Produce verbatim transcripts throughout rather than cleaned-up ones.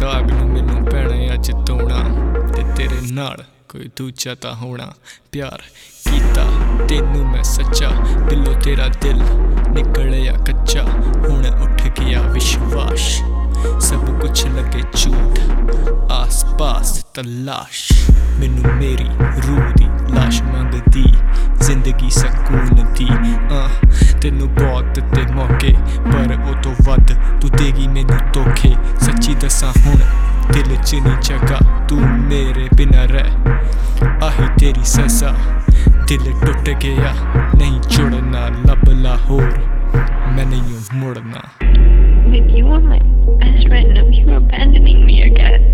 ਰਾਗ ਨੂੰ ਮੈਨੂੰ ਪੈਣਾ ਅੱਜ ਤੋਣਾ ਤੇ ਤੇਰੇ ਨਾਲ ਕੋਈ ਦੂਜਾ ਤਾਂ ਹੋਣਾ। ਪਿਆਰ ਕੀਤਾ ਤੈਨੂੰ ਮੈਂ ਸੱਚਾ, ਦਿਲੋਂ ਤੇਰਾ ਦਿਲ ਨਿਕਲਿਆ ਕੱਚਾ। ਹੁਣ ਉੱਠ ਗਿਆ ਵਿਸ਼ਵਾਸ, ਸਭ ਕੁਛ ਲੱਗੇ ਝੂਠ, ਆਸ ਪਾਸ ਤਲਾਸ਼। ਮੈਨੂੰ ਮੇਰੀ ਰੂਹ ਦੀ ਲਾਸ਼ ਮੰਗਦੀ, ਜ਼ਿੰਦਗੀ ਸਕੂਨ ਦੀ। ਆ ਤੈਨੂੰ ਬਹੁਤ ਦਿੱਤੇ ਮੌਕੇ, ਪਰ ਉਹ ਤੋਂ ਵੱਧ ਤੂੰ ਦੇਗੀ ਮੈਨੂੰ ਧੋਖੇ। ਸੱਚੀ ਦੱਸਾਂ ਹੁਣ ਦਿਲ 'ਚ ਨਹੀਂ ਜਗ੍ਹਾ, ਤੂੰ ਮੇਰੇ ਬਿਨਾਂ ਰਹਿ ਆਹੀ ਤੇਰੀ ਸਜ਼ਾ। ਦਿਲ ਟੁੱਟ ਗਿਆ ਨਹੀਂ ਜੁੜਨਾ, ਲੱਭ ਲਾ ਹੋਰ ਮੈਂ ਨਹੀਂ ਮੁੜਨਾ। With you on my best friend of you abandoning me again.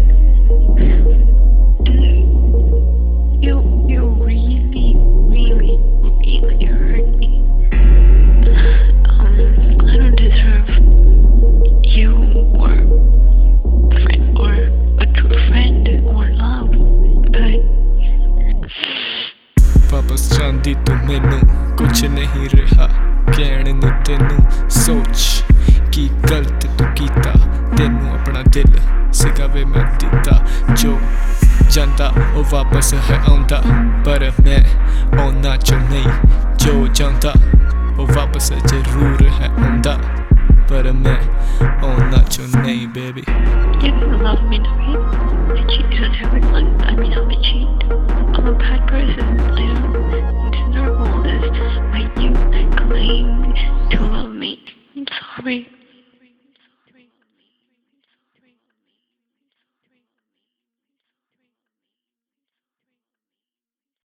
And you, you really, really, really hurt me. Um, I don't deserve you or friend or a true friend or love, but ਵਾਪਸ ਜਾਂਦੀ ਤੂੰ ਮੈਨੂੰ ਕੁਛ ਨਹੀਂ ਰਿਹਾ ਕਹਿਣ ਨੂੰ ਤੈਨੂੰ। ਸੋਚ ਕੀ ਗਲਤ ਤੂੰ ਕੀਤਾ, ਤੈਨੂੰ ਆਪਣਾ ਦਿਲ ਸੀਗਾ ਵੇ ਮੈਂ ਦਿੱਤਾ। ਜੋ ਜਾਂਦਾ ਉਹ ਵਾਪਸ ਹੈ ਆਉਂਦਾ, ਪਰ ਮੈਂ ਆਉਣਾ ਚੋਂ ਨਹੀਂ। ਜੋ ਜਾਂਦਾ ਉਹ ਵਾਪਸ ਜ਼ਰੂਰ ਹੈ ਆਉਂਦਾ, ਪਰ ਮੈਂ ਆਉਣਾ ਚੋਂ ਨਹੀਂ baby. you don't love me, do you? I cheat on everyone. I mean, I'm a cheat. I'm a bad person. I don't deserve all this, but you claim to love me. I'm sorry.